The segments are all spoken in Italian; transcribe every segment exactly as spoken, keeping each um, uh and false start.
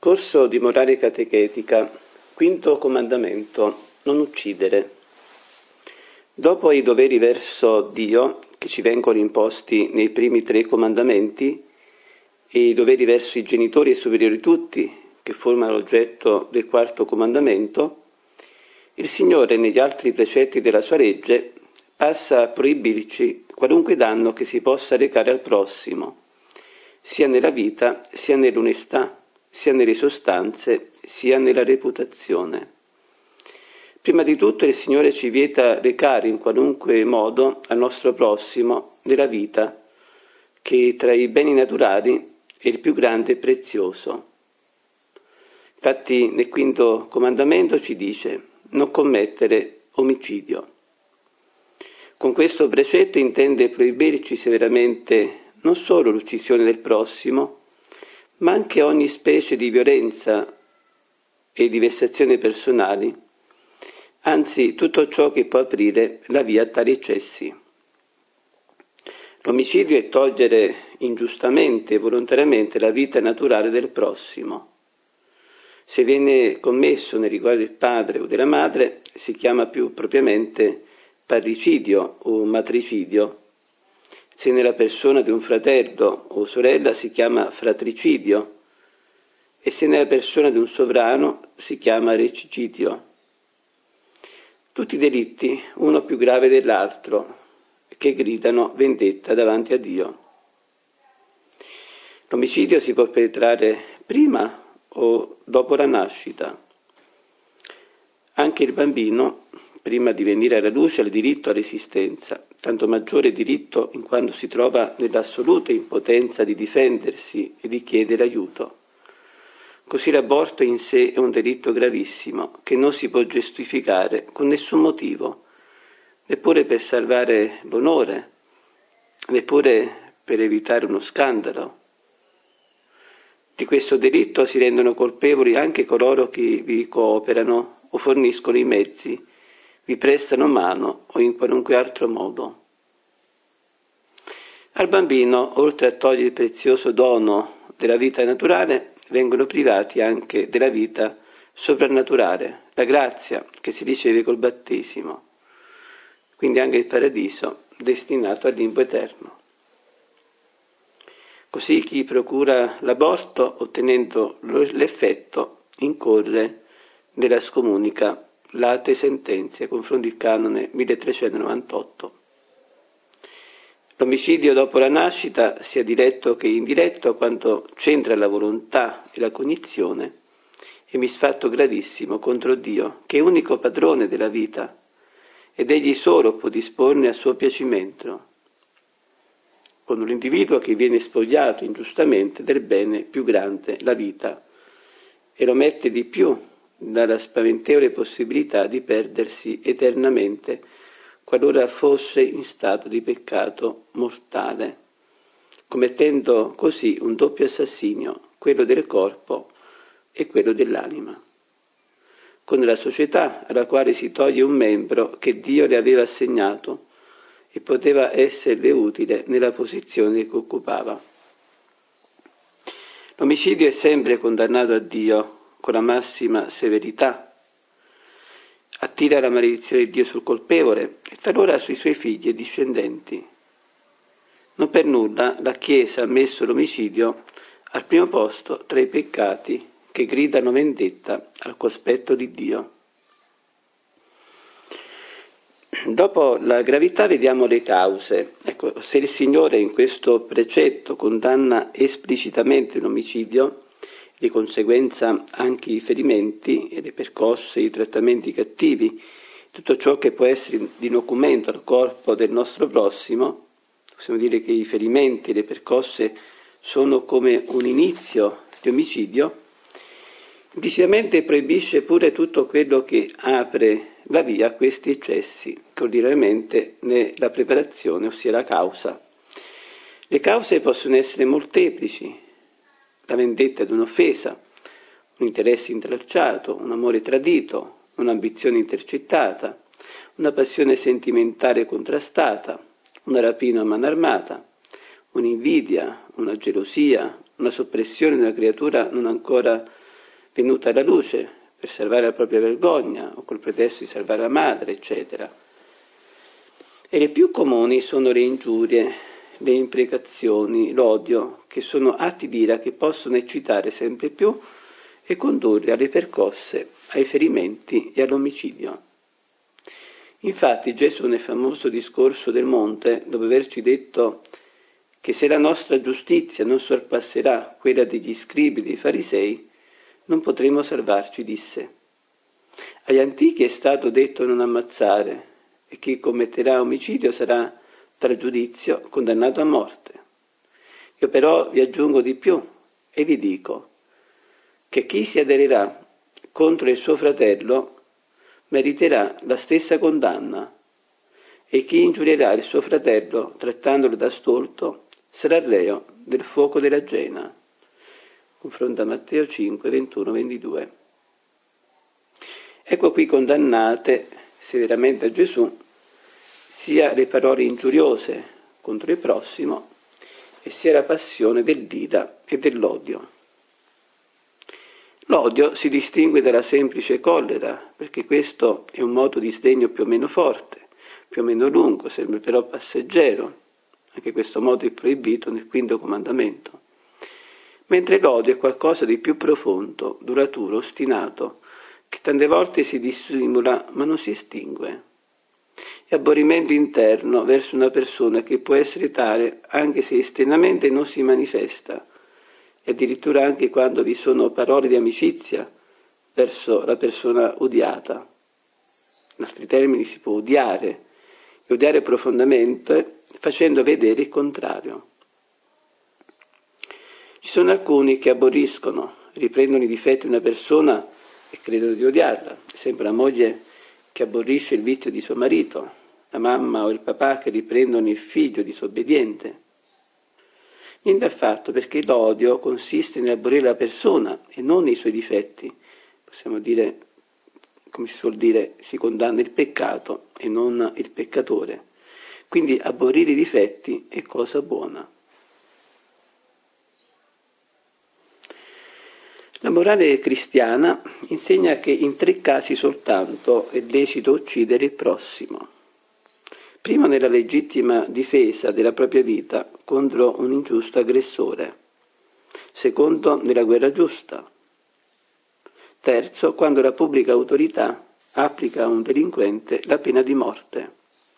Corso di morale catechetica, quinto comandamento, non uccidere. Dopo i doveri verso Dio, che ci vengono imposti nei primi tre comandamenti, e i doveri verso i genitori e superiori tutti, che formano l'oggetto del quarto comandamento, il Signore, negli altri precetti della sua legge, passa a proibirci qualunque danno che si possa recare al prossimo, sia nella vita, sia nell'onestà, sia nelle sostanze, sia nella reputazione. Prima di tutto il Signore ci vieta recare in qualunque modo al nostro prossimo della vita, che tra i beni naturali è il più grande e prezioso. Infatti nel quinto comandamento ci dice: non commettere omicidio. Con questo precetto intende proibirci severamente non solo l'uccisione del prossimo, ma anche ogni specie di violenza e di vessazione personali, anzi tutto ciò che può aprire la via a tali eccessi. L'omicidio è togliere ingiustamente e volontariamente la vita naturale del prossimo. Se viene commesso nei riguardi del padre o della madre, si chiama più propriamente parricidio o matricidio. Se nella persona di un fratello o sorella si chiama fratricidio, e se nella persona di un sovrano si chiama regicidio. Tutti delitti, uno più grave dell'altro, che gridano vendetta davanti a Dio. L'omicidio si può perpetrare prima o dopo la nascita. Anche il bambino, prima di venire alla luce, ha il diritto all'esistenza, tanto maggiore diritto in quanto si trova nell'assoluta impotenza di difendersi e di chiedere aiuto. Così l'aborto in sé è un delitto gravissimo, che non si può giustificare con nessun motivo, neppure per salvare l'onore, neppure per evitare uno scandalo. Di questo delitto si rendono colpevoli anche coloro che vi cooperano o forniscono i mezzi, vi prestano mano o in qualunque altro modo. Al bambino, oltre a togliere il prezioso dono della vita naturale, vengono privati anche della vita soprannaturale, la grazia che si riceve col battesimo, quindi anche il paradiso destinato al limbo eterno. Così chi procura l'aborto, ottenendo l'effetto, incorre nella scomunica late sentenze, confronti il canone milletrecentonovantotto. L'omicidio dopo la nascita, sia diretto che indiretto, quando c'entra la volontà e la cognizione, è misfatto gravissimo contro Dio, che è unico padrone della vita, ed egli solo può disporne a suo piacimento, con un individuo che viene spogliato ingiustamente del bene più grande, la vita, e lo mette di più dalla spaventevole possibilità di perdersi eternamente qualora fosse in stato di peccato mortale, commettendo così un doppio assassinio, quello del corpo e quello dell'anima, con la società alla quale si toglie un membro che Dio le aveva assegnato e poteva esserle utile nella posizione che occupava. L'omicidio è sempre condannato a Dio con la massima severità, attira la maledizione di Dio sul colpevole e talora sui suoi figli e discendenti. Non per nulla la Chiesa ha messo l'omicidio al primo posto tra i peccati che gridano vendetta al cospetto di Dio. Dopo la gravità vediamo le cause. Ecco, se il Signore in questo precetto condanna esplicitamente l'omicidio, di conseguenza anche i ferimenti e le percosse, i trattamenti cattivi, tutto ciò che può essere di nocumento al corpo del nostro prossimo, possiamo dire che i ferimenti e le percosse sono come un inizio di omicidio, implicitamente proibisce pure tutto quello che apre la via a questi eccessi, che ordinariamente nella preparazione, ossia la causa. Le cause possono essere molteplici: la vendetta di un'offesa, un interesse intralciato, un amore tradito, un'ambizione intercettata, una passione sentimentale contrastata, una rapina a mano armata, un'invidia, una gelosia, una soppressione di una creatura non ancora venuta alla luce per salvare la propria vergogna o col pretesto di salvare la madre, eccetera. E le più comuni sono le ingiurie, le imprecazioni, l'odio, che sono atti di ira che possono eccitare sempre più e condurre alle percosse, ai ferimenti e all'omicidio. Infatti Gesù nel famoso discorso del monte, dopo averci detto che se la nostra giustizia non sorpasserà quella degli scribi e dei farisei, non potremo salvarci, disse. Agli antichi è stato detto non ammazzare, e chi commetterà omicidio sarà tra giudizio condannato a morte. Io però vi aggiungo di più e vi dico che chi si aderirà contro il suo fratello meriterà la stessa condanna e chi ingiurierà il suo fratello trattandolo da stolto sarà reo del fuoco della Gena. Confronta Matteo cinque, ventuno, ventidue. Ecco qui condannate severamente a Gesù sia le parole ingiuriose contro il prossimo e sia la passione dell'ira e dell'odio. L'odio si distingue dalla semplice collera, perché questo è un moto di sdegno più o meno forte, più o meno lungo, sempre però passeggero. Anche questo modo è proibito nel quinto comandamento. Mentre l'odio è qualcosa di più profondo, duraturo, ostinato, che tante volte si dissimula ma non si estingue. È aborrimento interno verso una persona che può essere tale anche se esternamente non si manifesta, e addirittura anche quando vi sono parole di amicizia verso la persona odiata. In altri termini si può odiare, e odiare profondamente facendo vedere il contrario. Ci sono alcuni che aborriscono, riprendono i difetti di una persona e credono di odiarla. Ad esempio la moglie che aborrisce il vizio di suo marito, la mamma o il papà che riprendono il figlio disobbediente. Niente affatto, perché l'odio consiste nell'aborrire la persona e non nei suoi difetti. Possiamo dire, come si suol dire, si condanna il peccato e non il peccatore. Quindi aborrire i difetti è cosa buona. La morale cristiana insegna che in tre casi soltanto è lecito uccidere il prossimo. Primo, nella legittima difesa della propria vita contro un ingiusto aggressore. Secondo, nella guerra giusta. Terzo, quando la pubblica autorità applica a un delinquente la pena di morte.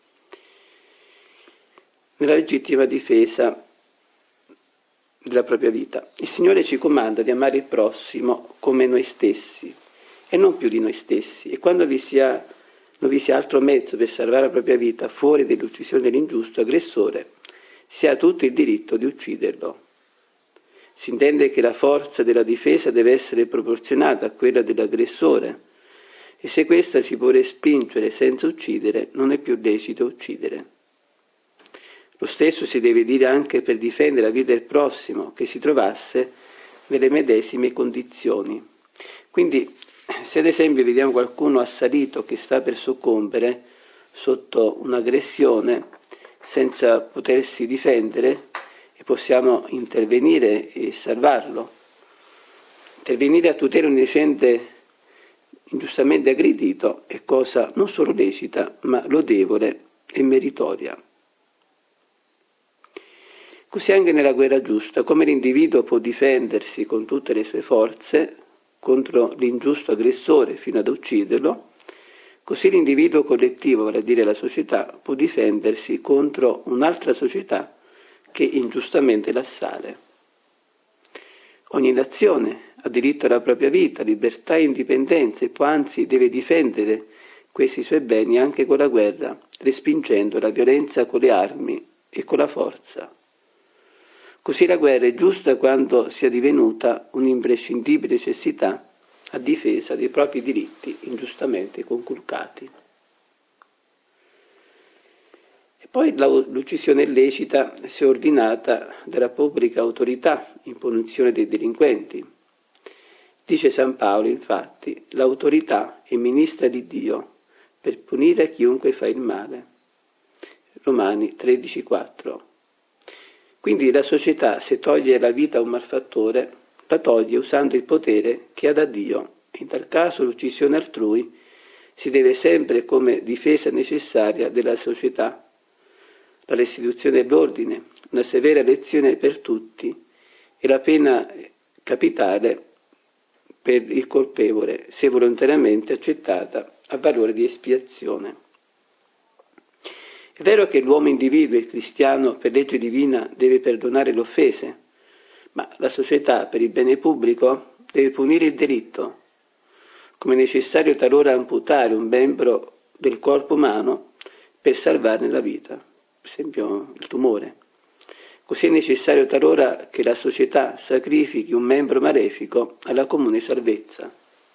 Nella legittima difesa della propria vita. Il Signore ci comanda di amare il prossimo come noi stessi e non più di noi stessi. E quando vi sia, non vi sia altro mezzo per salvare la propria vita fuori dell'uccisione dell'ingiusto aggressore, si ha tutto il diritto di ucciderlo. Si intende che la forza della difesa deve essere proporzionata a quella dell'aggressore e se questa si può respingere senza uccidere, non è più lecito uccidere. Lo stesso si deve dire anche per difendere la vita del prossimo che si trovasse nelle medesime condizioni. Quindi, se ad esempio vediamo qualcuno assalito che sta per soccombere sotto un'aggressione senza potersi difendere, e possiamo intervenire e salvarlo, intervenire a tutela di un innocente ingiustamente aggredito è cosa non solo lecita, ma lodevole e meritoria. Così anche nella guerra giusta, come l'individuo può difendersi con tutte le sue forze contro l'ingiusto aggressore fino ad ucciderlo, così l'individuo collettivo, vale a dire la società, può difendersi contro un'altra società che ingiustamente l'assale. Ogni nazione ha diritto alla propria vita, libertà e indipendenza e può anzi deve difendere questi suoi beni anche con la guerra, respingendo la violenza con le armi e con la forza. Così la guerra è giusta quando sia divenuta un'imprescindibile necessità a difesa dei propri diritti ingiustamente conculcati. E poi l'uccisione illecita se ordinata dalla pubblica autorità in punizione dei delinquenti. Dice San Paolo, infatti, l'autorità è ministra di Dio per punire chiunque fa il male. Romani tredici quattro. Quindi la società, se toglie la vita a un malfattore, la toglie usando il potere che ha da Dio. In tal caso l'uccisione altrui si deve sempre come difesa necessaria della società, la restituzione dell'ordine, una severa lezione per tutti e la pena capitale per il colpevole, se volontariamente accettata a valore di espiazione. È vero che l'uomo individuo, il cristiano, per legge divina deve perdonare le offese, ma la società, per il bene pubblico, deve punire il delitto. Come è necessario talora amputare un membro del corpo umano per salvarne la vita, per esempio il tumore. Così è necessario talora che la società sacrifichi un membro malefico alla comune salvezza.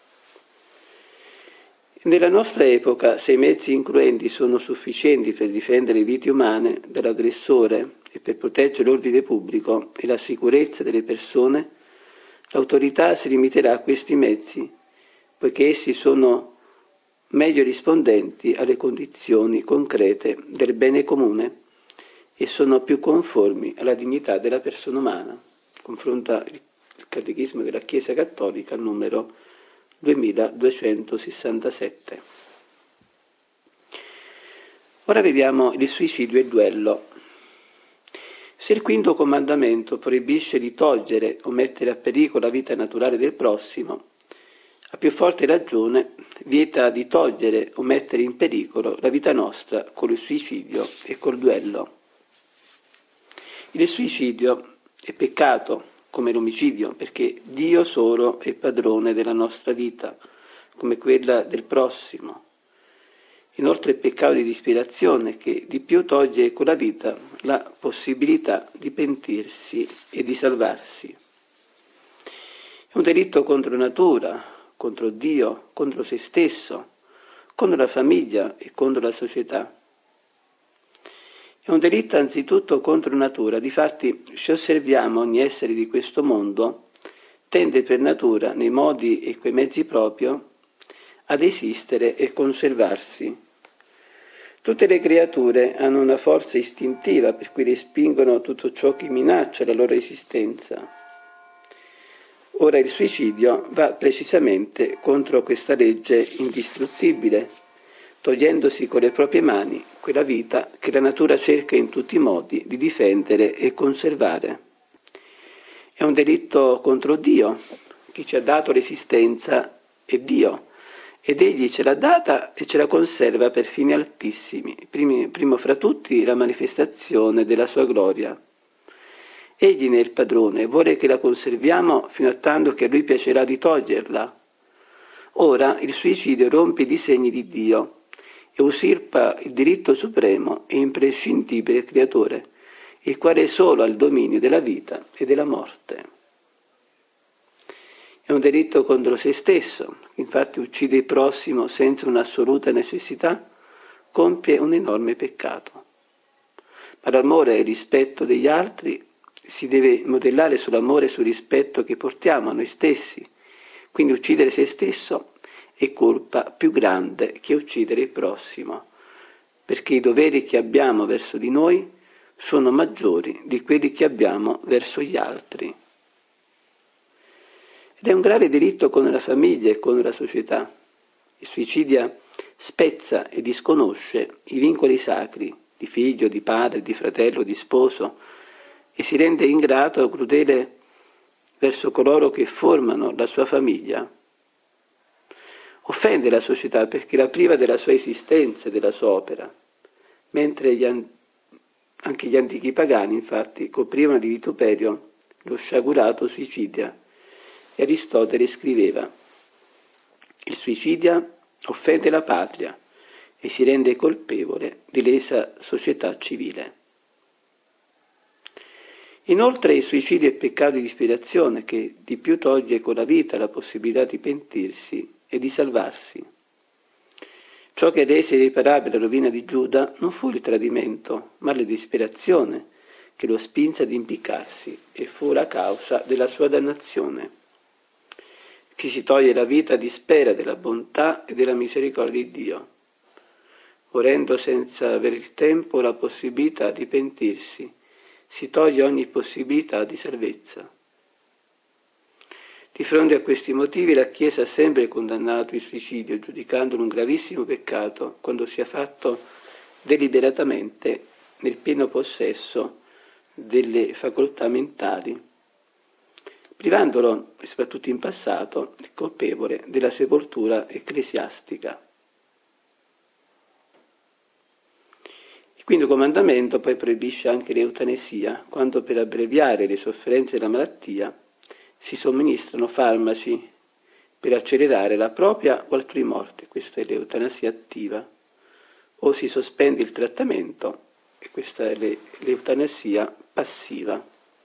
Nella nostra epoca, se i mezzi incruenti sono sufficienti per difendere le vite umane dall'aggressore e per proteggere l'ordine pubblico e la sicurezza delle persone, l'autorità si limiterà a questi mezzi, poiché essi sono meglio rispondenti alle condizioni concrete del bene comune e sono più conformi alla dignità della persona umana. Confronta il Catechismo della Chiesa Cattolica, numero duemiladuecentosessantasette. Ora vediamo il suicidio e il duello. Se il quinto comandamento proibisce di togliere o mettere a pericolo la vita naturale del prossimo, a più forte ragione vieta di togliere o mettere in pericolo la vita nostra con il suicidio e col duello. Il suicidio è peccato come l'omicidio, perché Dio solo è padrone della nostra vita, come quella del prossimo. Inoltre è peccato di disperazione che di più toglie con la vita la possibilità di pentirsi e di salvarsi. È un delitto contro natura, contro Dio, contro se stesso, contro la famiglia e contro la società. È un delitto anzitutto contro natura, difatti se osserviamo ogni essere di questo mondo, tende per natura, nei modi e coi mezzi proprio, ad esistere e conservarsi. Tutte le creature hanno una forza istintiva per cui respingono tutto ciò che minaccia la loro esistenza. Ora il suicidio va precisamente contro questa legge indistruttibile, togliendosi con le proprie mani quella vita che la natura cerca in tutti i modi di difendere e conservare. È un delitto contro Dio. Chi ci ha dato l'esistenza è Dio, ed Egli ce l'ha data e ce la conserva per fini altissimi, primi, primo fra tutti la manifestazione della sua gloria. Egli ne è il padrone e vuole che la conserviamo fino a tanto che a Lui piacerà di toglierla. Ora il suicidio rompe i disegni di Dio e usurpa il diritto supremo e imprescindibile del Creatore, il quale solo ha il dominio della vita e della morte. È un delitto contro se stesso, infatti uccide il prossimo senza un'assoluta necessità, compie un enorme peccato. Ma l'amore e il rispetto degli altri si deve modellare sull'amore e sul rispetto che portiamo a noi stessi, quindi uccidere se stesso è colpa più grande che uccidere il prossimo, perché i doveri che abbiamo verso di noi sono maggiori di quelli che abbiamo verso gli altri. Ed è un grave delitto con la famiglia e con la società. Il suicidio spezza e disconosce i vincoli sacri di figlio, di padre, di fratello, di sposo e si rende ingrato o crudele verso coloro che formano la sua famiglia. Offende la società perché la priva della sua esistenza e della sua opera, mentre gli an- anche gli antichi pagani, infatti, coprivano di vituperio lo sciagurato suicidia. E Aristotele scriveva: il suicidia offende la patria e si rende colpevole di lesa società civile. Inoltre il suicidio è peccato di disperazione che di più toglie con la vita la possibilità di pentirsi e di salvarsi. Ciò che rese irreparabile la rovina di Giuda non fu il tradimento, ma la disperazione che lo spinse ad impiccarsi e fu la causa della sua dannazione. Chi si toglie la vita dispera della bontà e della misericordia di Dio, volendo senza avere il tempo la possibilità di pentirsi, si toglie ogni possibilità di salvezza. Di fronte a questi motivi la Chiesa ha sempre condannato il suicidio, giudicandolo un gravissimo peccato quando sia fatto deliberatamente nel pieno possesso delle facoltà mentali, privandolo, soprattutto in passato, il colpevole della sepoltura ecclesiastica. Il quinto comandamento poi proibisce anche l'eutanasia, quando per abbreviare le sofferenze della malattia si somministrano farmaci per accelerare la propria o altrui morte, questa è l'eutanasia attiva, o si sospende il trattamento, e questa è l'eutanasia passiva.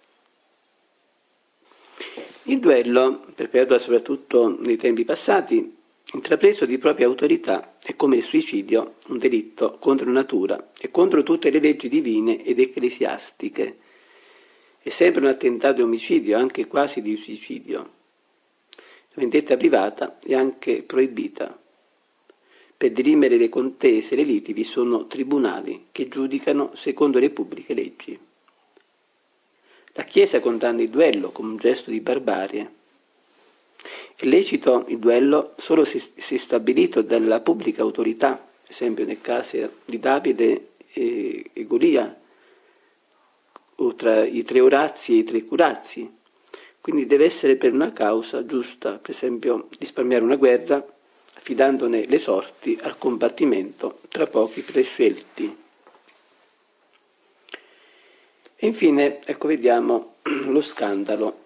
Il duello, perpetuato soprattutto nei tempi passati, intrapreso di propria autorità, è come il suicidio un delitto contro natura e contro tutte le leggi divine ed ecclesiastiche. È sempre un attentato e omicidio, anche quasi di suicidio. La vendetta privata è anche proibita. Per dirimere le contese, le liti, vi sono tribunali che giudicano secondo le pubbliche leggi. La Chiesa condanna il duello come un gesto di barbarie. È lecito il duello solo se, se stabilito dalla pubblica autorità, ad esempio nel caso di Davide e, e Golia, o tra i tre Orazi e i tre Curazzi. Quindi deve essere per una causa giusta, per esempio risparmiare una guerra, affidandone le sorti al combattimento tra pochi prescelti. E infine, ecco, vediamo lo scandalo.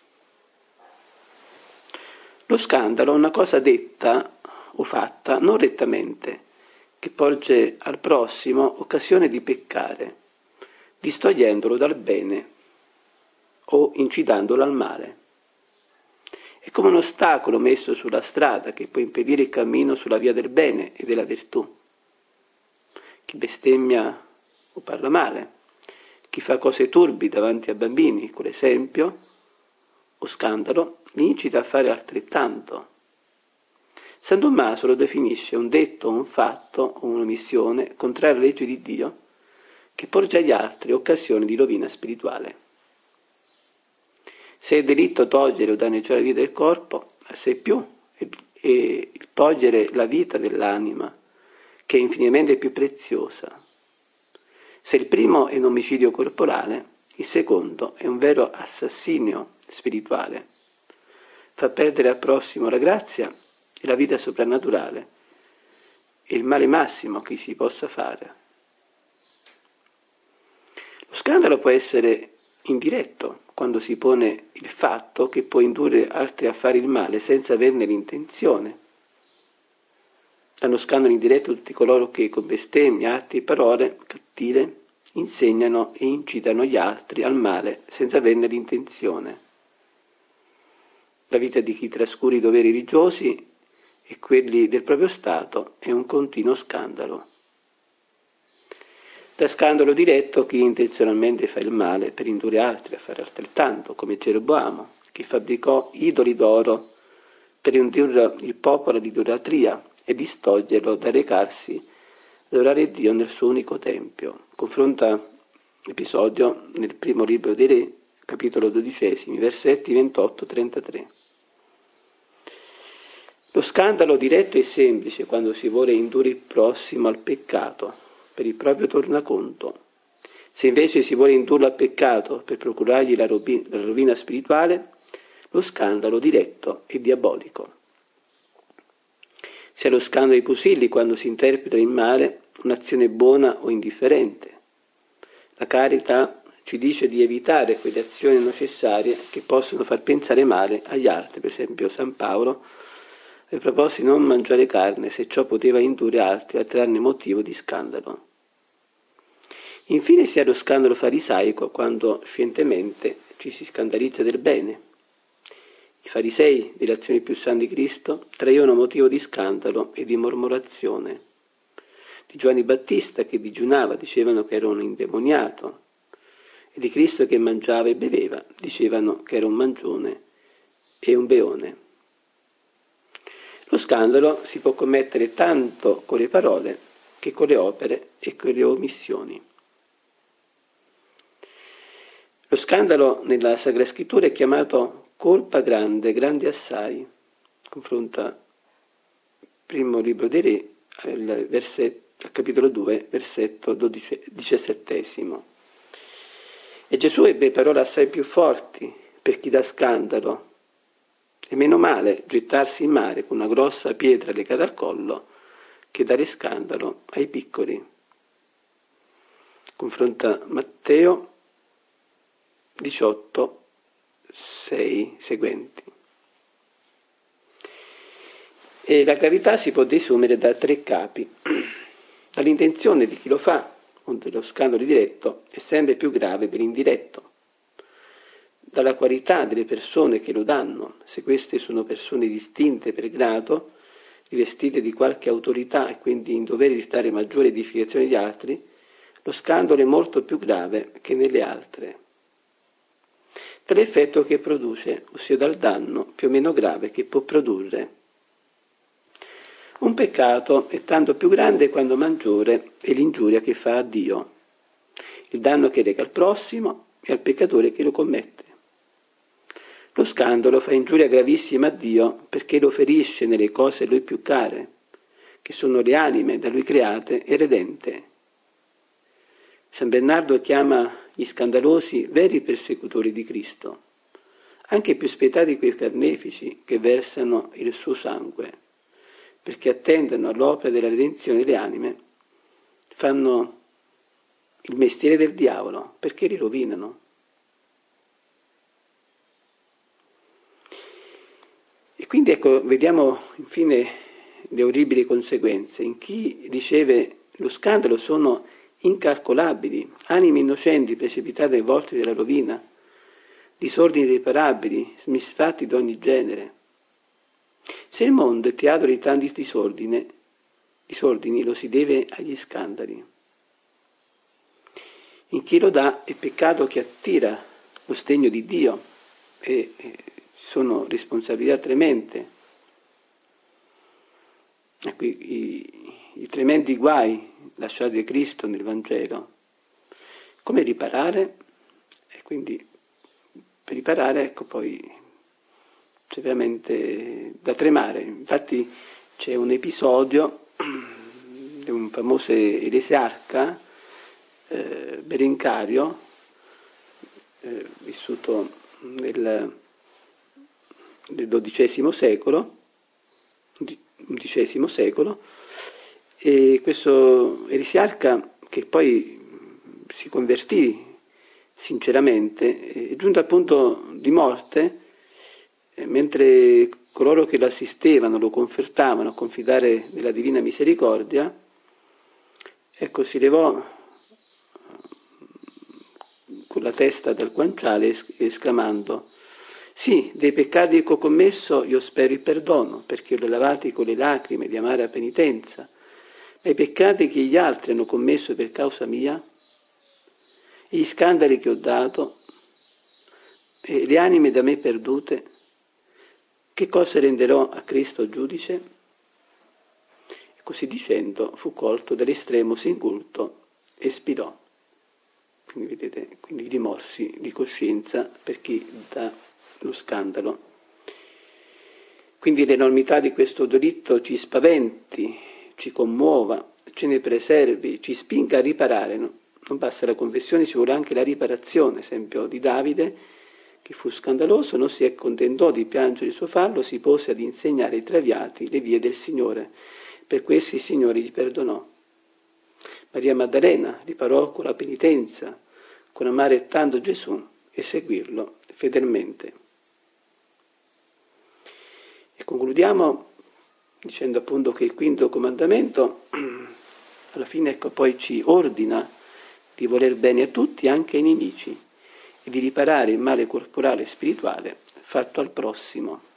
Lo scandalo è una cosa detta o fatta non rettamente, che porge al prossimo occasione di peccare, distogliendolo dal bene o incitandolo al male. È come un ostacolo messo sulla strada che può impedire il cammino sulla via del bene e della virtù. Chi bestemmia o parla male, chi fa cose turbi davanti a bambini, con l'esempio o scandalo, li incita a fare altrettanto. San Tommaso lo definisce un detto, un fatto o un'omissione contraria alla legge di Dio che porge agli altri occasioni di rovina spirituale. Se è delitto togliere o danneggiare la vita del corpo, assai più è, è togliere la vita dell'anima, che è infinitamente più preziosa. Se il primo è un omicidio corporale, il secondo è un vero assassinio spirituale. Fa perdere al prossimo la grazia e la vita soprannaturale, è il male massimo che si possa fare. Lo scandalo può essere indiretto, quando si pone il fatto che può indurre altri a fare il male senza averne l'intenzione. Danno scandalo indiretto tutti coloro che con bestemmie, atti e parole cattive insegnano e incitano gli altri al male senza averne l'intenzione. La vita di chi trascura i doveri religiosi e quelli del proprio Stato è un continuo scandalo. Da scandalo diretto chi intenzionalmente fa il male per indurre altri a fare altrettanto, come Geroboamo, che fabbricò idoli d'oro per indurre il popolo all'idolatria e distoglierlo da recarsi ad adorare Dio nel suo unico tempio. Confronta l'episodio nel primo libro dei Re, capitolo dodicesimi, versetti ventotto trentatré. Lo scandalo diretto è semplice quando si vuole indurre il prossimo al peccato per il proprio tornaconto. Se invece si vuole indurlo al peccato per procurargli la, rovi- la rovina spirituale, lo scandalo diretto è diabolico. Sia lo scandalo dei Pusilli quando si interpreta in male un'azione buona o indifferente. La carità ci dice di evitare quelle azioni necessarie che possono far pensare male agli altri. Per esempio San Paolo aveva proposto di non mangiare carne se ciò poteva indurre altri a trarne motivo di scandalo. Infine si ha lo scandalo farisaico quando scientemente ci si scandalizza del bene. I farisei, delle azioni più sante di Cristo, traevano motivo di scandalo e di mormorazione. Di Giovanni Battista che digiunava dicevano che era un indemoniato, e di Cristo che mangiava e beveva dicevano che era un mangione e un beone. Lo scandalo si può commettere tanto con le parole che con le opere e con le omissioni. Lo scandalo nella Sacra Scrittura è chiamato colpa grande, grande assai. Confronta il primo libro dei Re, al, versetto, al capitolo due, versetto diciassettesimo. E Gesù ebbe parole assai più forti per chi dà scandalo. E meno male gettarsi in mare con una grossa pietra legata al collo che dare scandalo ai piccoli. Confronta Matteo diciotto, sei seguenti. E la gravità si può desumere da tre capi. Dall'intenzione di chi lo fa, onde lo scandalo diretto è sempre più grave dell'indiretto. Dalla qualità delle persone che lo danno, se queste sono persone distinte per grado, rivestite di qualche autorità e quindi in dovere di dare maggiore edificazione agli altri, lo scandalo è molto più grave che nelle altre. Dall'effetto che produce, ossia dal danno più o meno grave che può produrre. Un peccato è tanto più grande quando maggiore è l'ingiuria che fa a Dio, il danno che reca al prossimo e al peccatore che lo commette. Lo scandalo fa ingiuria gravissima a Dio perché lo ferisce nelle cose a Lui più care, che sono le anime da Lui create e redente. San Bernardo chiama gli scandalosi veri persecutori di Cristo, anche più spietati quei carnefici che versano il suo sangue, perché attendono all'opera della redenzione delle anime, fanno il mestiere del diavolo, perché li rovinano. E quindi ecco, vediamo infine le orribili conseguenze. In chi riceve lo scandalo sono incalcolabili, anime innocenti precipitate ai volti della rovina, disordini irreparabili, misfatti di ogni genere. Se il mondo è teatro di tanti disordini, disordini lo si deve agli scandali. In chi lo dà è peccato che attira lo sdegno di Dio e sono responsabilità tremende. Ecco, i, i, i tremendi guai lasciati da Cristo nel Vangelo. Come riparare? E quindi per riparare, ecco, poi c'è veramente da tremare. Infatti c'è un episodio di un famoso eresiarca, eh, Berencario, eh, vissuto nel, nel dodicesimo secolo, undicesimo secolo, e questo eresiarca che poi si convertì sinceramente, è giunto al punto di morte, eh, mentre coloro che lo assistevano, lo confortavano a confidare nella divina misericordia, ecco, si levò con la testa dal guanciale esclamando: sì, dei peccati che ho commesso io spero il perdono, perché li ho lavati con le lacrime di amara penitenza, ma i peccati che gli altri hanno commesso per causa mia, e gli scandali che ho dato, e le anime da me perdute, che cosa renderò a Cristo giudice? E così dicendo fu colto dall'estremo singulto e spirò. Quindi vedete, quindi rimorsi di coscienza per chi dà lo scandalo. Quindi l'enormità di questo delitto ci spaventi, ci commuova, ce ne preservi, ci spinga a riparare, no? Non basta la confessione, ci vuole anche la riparazione. Esempio di Davide, che fu scandaloso, non si accontentò di piangere il suo fallo, si pose ad insegnare ai traviati le vie del Signore. Per questo il Signore gli perdonò. Maria Maddalena riparò con la penitenza, con amare tanto Gesù e seguirlo fedelmente. E concludiamo dicendo appunto che il quinto comandamento alla fine, ecco, poi ci ordina di voler bene a tutti, anche ai nemici, e di riparare il male corporale e spirituale fatto al prossimo.